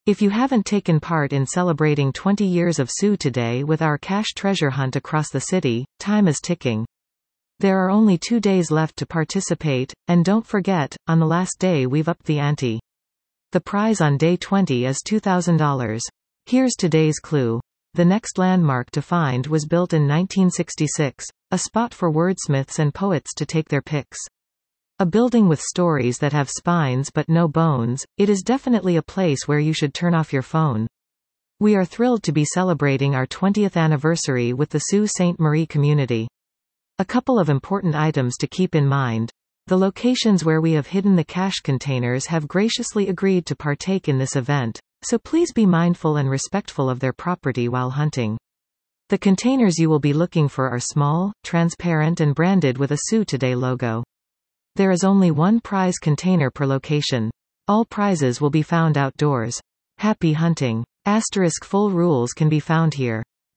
If you haven't taken part in celebrating 20 years of Sioux today with our cash treasure hunt across the city, time is ticking. There are only 2 days left to participate, and don't forget, on the last day we've upped the ante. The prize on day 20 is $2,000. Here's today's clue. The next landmark to find was built in 1966, a spot for wordsmiths and poets to take their pics. A building with stories that have spines but no bones, it is definitely a place where you should turn off your phone. We are thrilled to be celebrating our 20th anniversary with the Sault Ste. Marie community. A couple of important items to keep in mind. The locations where we have hidden the cash containers have graciously agreed to partake in this event, so please be mindful and respectful of their property while hunting. The containers you will be looking for are small, transparent and branded with a Sioux Today logo. There is only one prize container per location. All prizes will be found outdoors. Happy hunting! * Full rules can be found here.